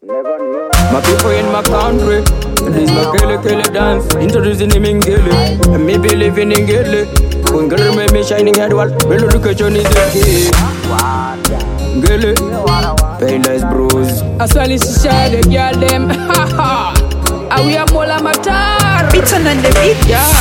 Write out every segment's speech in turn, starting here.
My people in my country, this my kele dance. Introducing him in Gele, and me believing in Gele. When girl make me shining head wall, well education is the key. Gele, painless bros. As well as share the girl them, ha ha. And we are Mola Matar. Beats on the beat.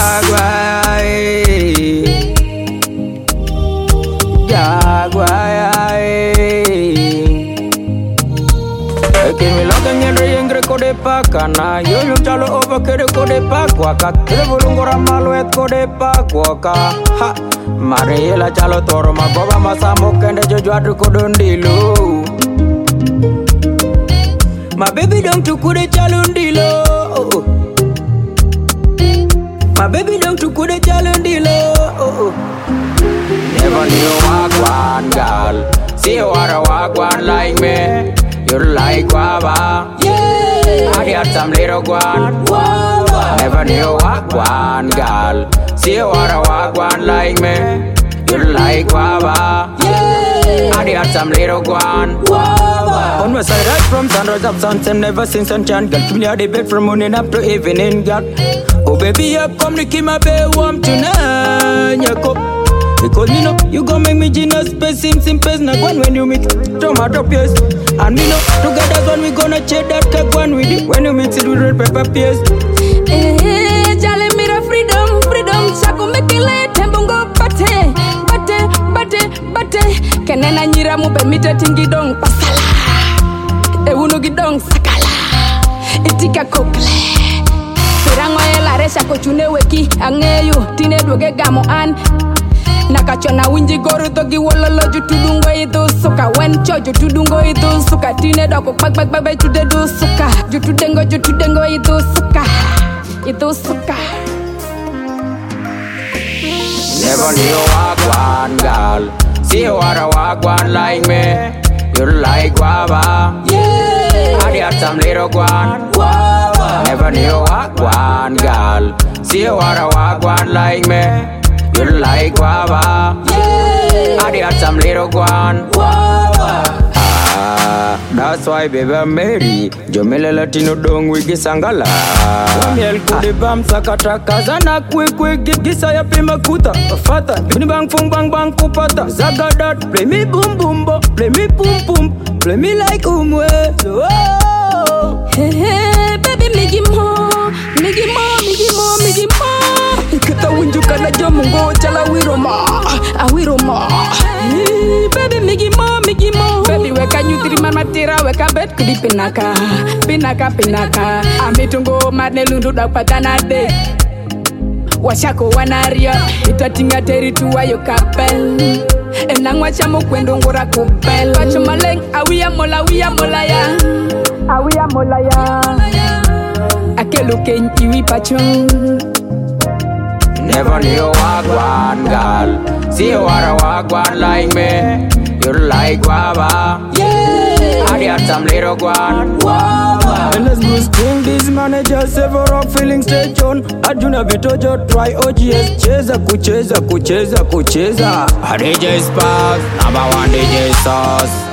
Ekin mi lokan yendre yengre kode pakana. Yo chalo over kede kode pakwaka. Kede bulungora maluet kode pakwaka. Ha, Mariela chalo toro magoba masamo kende jojo adu kodondilo. My baby don't to kude chalundilo. My baby don't to kude chalundilo. Never knew wagwan girl. See you are a wagwan like me. You like guava. Yeah. I got some little guan. Never knew wagwan girl. See you are a wagwan like me. You like guava. Yeah. I got some little guan. On my side, right from sunrise up sunset, never seen sunshine. Girl, give me a debate from morning up to evening, girl. Oh baby, up come to keep my bed warm tonight. Because me know you gon' make me genius, space sim pace. Now when you mix tomato paste, and me know together when we gonna check that cake one with you. When you mix it with red pepper paste. Jale mira freedom. Shako make it late, tembungo bate. Kenena nyira mube mita tingi dong pasala. Unu gidong sakala. Itika kokle. Pirango la resha kochune weki angeyu tine doge gamo an. Nakachona winji goru togi wololo jutudungo itu suka wencho jutudungo itu suka tine doko bag jude du suka jutudengo itu suka Never knew wagwan girl. See you are a wagwan like me. You like guava. Yeah. I got some little guan. Never knew wagwan girl. See you are a wagwan like me. You like guava. Yeah. I got some little guan. That's why baby I'm married. Jomele Latino dong wigi sangala. Wamiel kudi bam sakata kazana quick gisa ya pima kuta. Fata bini bang fung bang kupata. Zagadat play me boom bo, play me pum, play me like umwe. Hey baby migi mo. Kita unjuka na jomungo chala wiroma. Baby migi mo. Baby weka nyutiri matira weka bet kudi pinaka. Amitungo madne lundu dakpatana de. Washako wanaria itatinga teritua yo kapel. Enang wachamo kwendo ngora kupel. Wachumaleng awiya mola ya. Akeluke iwi pachong. Never knew wagwan girl. See you are a wagwan like me. You like guava. Yeah. I got some little guan. And let's go string these managers several feeling stage on. Arjuna Vitojo try OGS. Kucheza. DJ Sparks, number one DJ sauce.